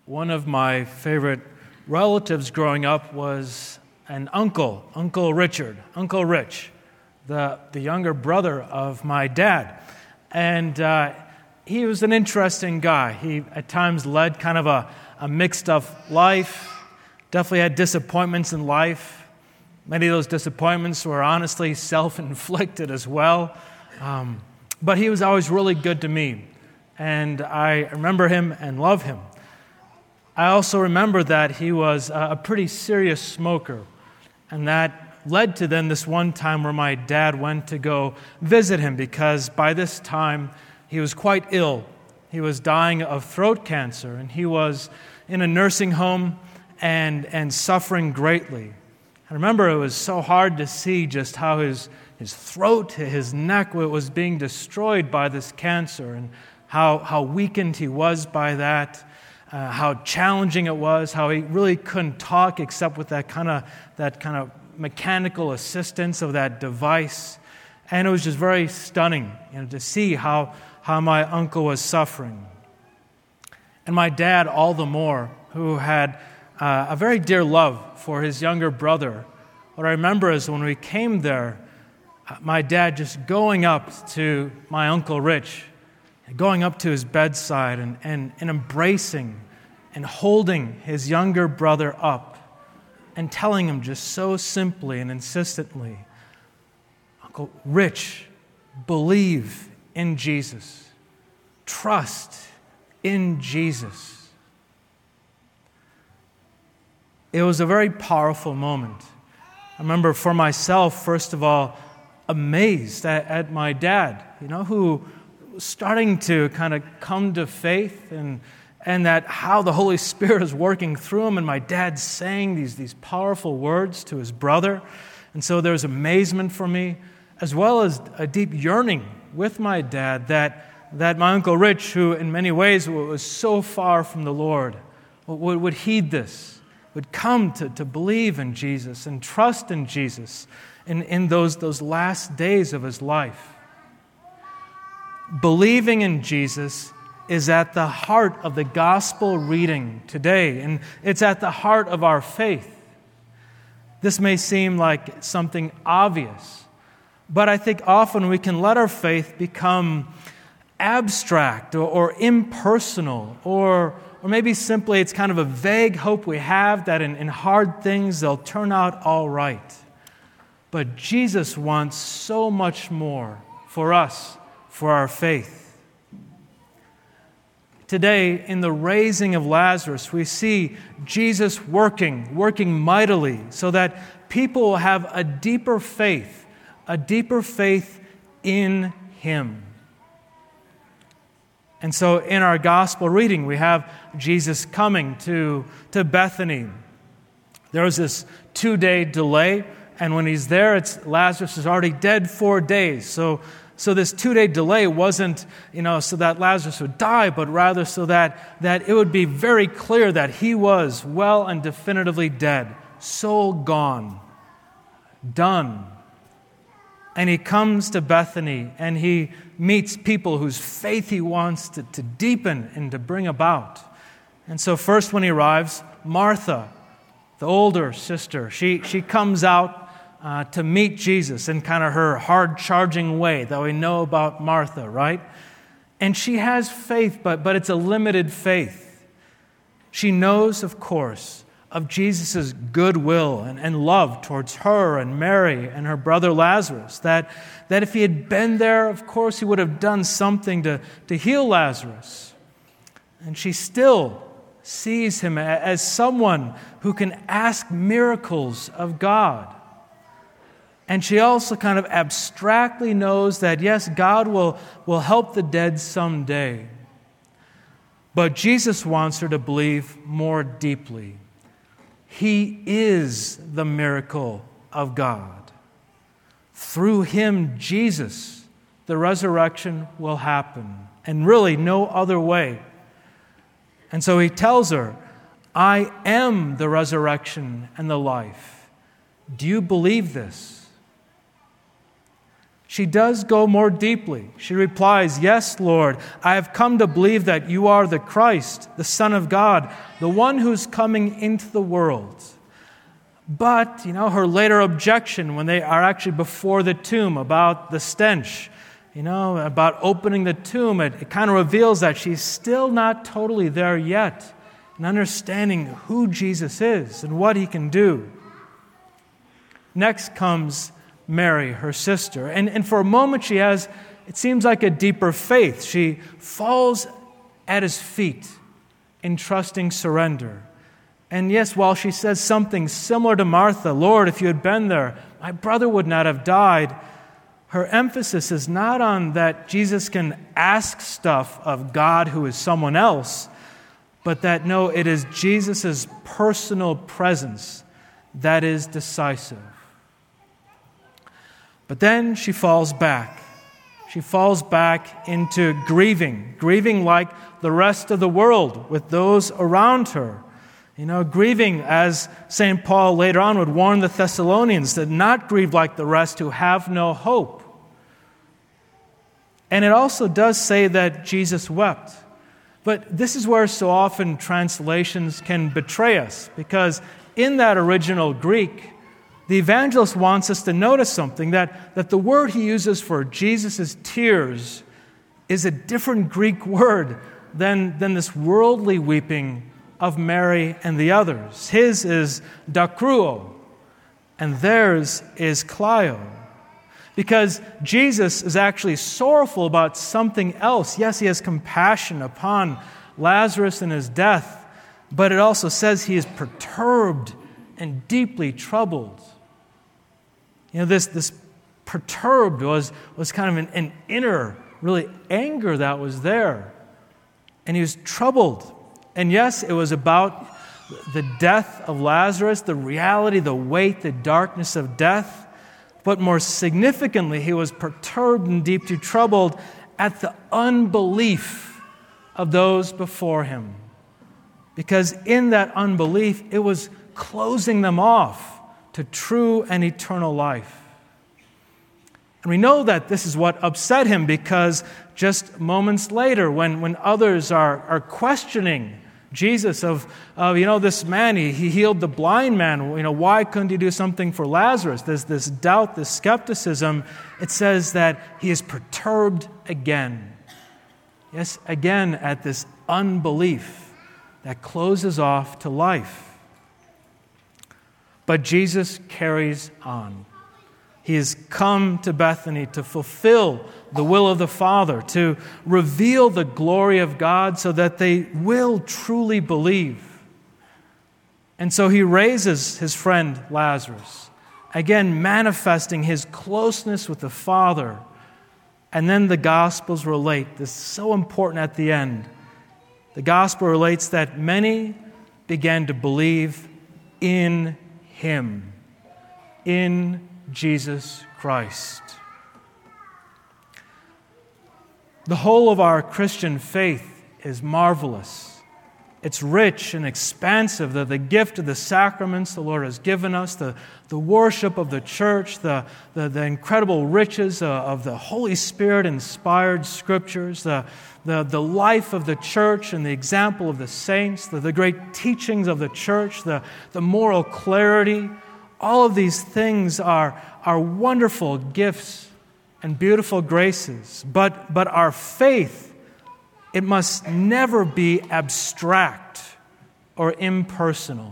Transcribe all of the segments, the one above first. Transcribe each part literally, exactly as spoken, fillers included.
One of my favorite relatives growing up was an uncle, Uncle Richard, Uncle Rich, the, the younger brother of my dad. And uh, he was an interesting guy. He at times led kind of a, a mixed-up life, definitely had disappointments in life. Many of those disappointments were honestly self-inflicted as well. Um, but he was always really good to me, and I remember him and love him. I also remember that he was a pretty serious smoker, and that led to then this one time where my dad went to go visit him because by this time he was quite ill. He was dying of throat cancer, and he was in a nursing home and, and suffering greatly. I remember it was so hard to see just how his, his throat, his neck was being destroyed by this cancer, and how, how weakened he was by that. Uh, how challenging it was, how he really couldn't talk except with that kind of that kind of mechanical assistance of that device. And it was just very stunning, you know, to see how, how my uncle was suffering. And my dad, all the more, who had uh, a very dear love for his younger brother. What I remember is when we came there, uh, my dad just going up to my Uncle Rich, going up to his bedside and, and, and embracing and holding his younger brother up and telling him just so simply and insistently, Uncle Rich, believe in Jesus. Trust in Jesus. It was a very powerful moment. I remember for myself, first of all, amazed at, at my dad, you know, who starting to kind of come to faith, and and that how the Holy Spirit is working through him, and my dad saying these, these powerful words to his brother. And so there's amazement for me, as well as a deep yearning with my dad that, that my Uncle Rich, who in many ways was so far from the Lord, would, would heed this, would come to, to believe in Jesus and trust in Jesus in, in those, those last days of his life. Believing in Jesus is at the heart of the gospel reading today, and it's at the heart of our faith. This may seem like something obvious, but I think often we can let our faith become abstract or, or impersonal, or, or maybe simply it's kind of a vague hope we have that in, in hard things they'll turn out all right. But Jesus wants so much more for us, for our faith. Today, in the raising of Lazarus, we see Jesus working, working mightily, so that people will have a deeper faith, a deeper faith in Him. And so in our gospel reading, we have Jesus coming to, to Bethany. There was this two-day delay, and when He's there, it's Lazarus is already dead four days. So So this two-day delay wasn't, you know, so that Lazarus would die, but rather so that, that it would be very clear that he was well and definitively dead, soul gone, done. And he comes to Bethany and he meets people whose faith he wants to, to deepen and to bring about. And so first when he arrives, Martha, the older sister, she, she comes out Uh, to meet Jesus in kind of her hard-charging way that we know about Martha, right? And she has faith, but, but it's a limited faith. She knows, of course, of Jesus' goodwill and, and love towards her and Mary and her brother Lazarus, that, that if he had been there, of course, he would have done something to, to heal Lazarus. And she still sees him as someone who can ask miracles of God. And she also kind of abstractly knows that, yes, God will, will help the dead someday. But Jesus wants her to believe more deeply. He is the miracle of God. Through Him, Jesus, the resurrection will happen. And really no other way. And so He tells her, I am the resurrection and the life. Do you believe this? she does go more deeply. She replies, "Yes, Lord, I have come to believe that you are the Christ, the Son of God, the one who's coming into the world." But, you know, her later objection when they are actually before the tomb about the stench, you know, about opening the tomb, it, it kind of reveals that she's still not totally there yet in understanding who Jesus is and what he can do. Next comes Mary, her sister. And, and for a moment she has, it seems like a deeper faith. She falls at his feet in trusting surrender. And yes, while she says something similar to Martha, "Lord, if you had been there, my brother would not have died," her emphasis is not on that Jesus can ask stuff of God who is someone else, but that no, it is Jesus' personal presence that is decisive. But then she falls back. She falls back into grieving, grieving like the rest of the world with those around her. You know, grieving, as Saint Paul later on would warn the Thessalonians, to not grieve like the rest who have no hope. And it also does say that Jesus wept. But this is where so often translations can betray us, because in that original Greek, the evangelist wants us to notice something, that, that the word he uses for Jesus' tears is a different Greek word than, than this worldly weeping of Mary and the others. His is dakruo, and theirs is kleio. Because Jesus is actually sorrowful about something else. Yes, he has compassion upon Lazarus and his death, but it also says he is perturbed and deeply troubled. You know, this, this perturbed was, was kind of an, an inner, really, anger that was there. And he was troubled. And yes, it was about the death of Lazarus, the reality, the weight, the darkness of death. But more significantly, he was perturbed and deeply troubled at the unbelief of those before him. Because in that unbelief, it was closing them off to true and eternal life. And we know that this is what upset him, because just moments later, when, when others are, are questioning Jesus of, of, you know, this man, he, he healed the blind man, you know, why couldn't he do something for Lazarus? There's this doubt, this skepticism. It says that he is perturbed again. Yes, again at this unbelief that closes off to life. But Jesus carries on. He has come to Bethany to fulfill the will of the Father, to reveal the glory of God so that they will truly believe. And so he raises his friend Lazarus, again manifesting his closeness with the Father. And then the Gospels relate, this is so important at the end. The Gospel relates that many began to believe in him, in Jesus Christ. The whole of our Christian faith is marvelous. It's rich and expansive. The, the gift of the sacraments the Lord has given us, the, the worship of the church, the, the, the incredible riches uh, of the Holy Spirit-inspired scriptures, the, the, the life of the church and the example of the saints, the, the great teachings of the church, the, the moral clarity. All of these things are, are wonderful gifts and beautiful graces. But, but our faith, it must never be abstract or impersonal.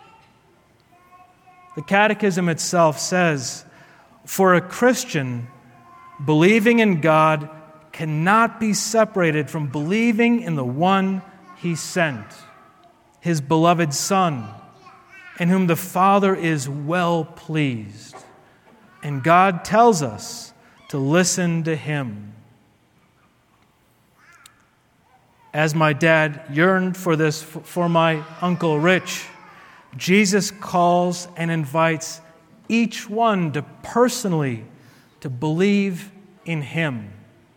The Catechism itself says, for a Christian, believing in God cannot be separated from believing in the one He sent, His beloved Son, in whom the Father is well pleased. And God tells us to listen to Him. As my dad yearned for this for my Uncle Rich, Jesus calls and invites each one to personally to believe in Him.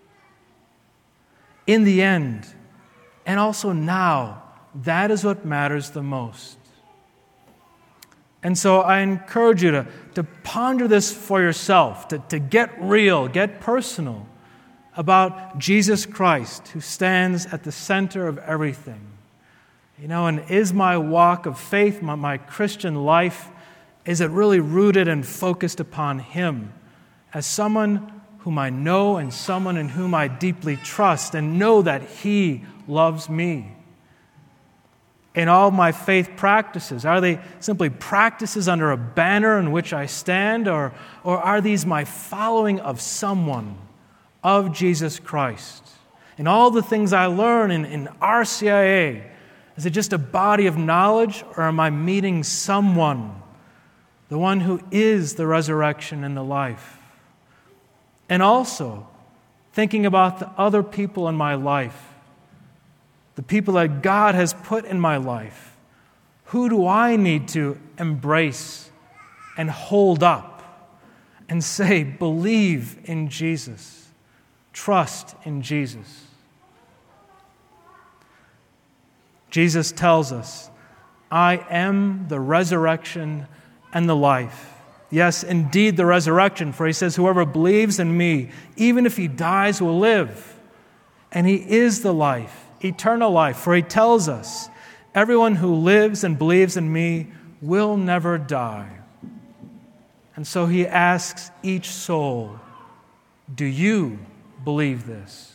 In the end, and also now, that is what matters the most. And so I encourage you to, to ponder this for yourself, to, to get real, get personal about Jesus Christ, who stands at the center of everything. You know, and is my walk of faith, my, my Christian life, is it really rooted and focused upon Him as someone whom I know and someone in whom I deeply trust and know that He loves me? In all my faith practices, are they simply practices under a banner in which I stand, or, or are these my following of someone, of Jesus Christ? In all the things I learn in, in R C I A, is it just a body of knowledge, or am I meeting someone, the one who is the resurrection and the life? And also, thinking about the other people in my life, the people that God has put in my life, who do I need to embrace and hold up and say, believe in Jesus, trust in Jesus? Jesus tells us, I am the resurrection and the life. Yes, indeed the resurrection, for He says, whoever believes in me, even if he dies, will live. And He is the life, eternal life, for He tells us, everyone who lives and believes in me will never die. And so He asks each soul, do you believe this?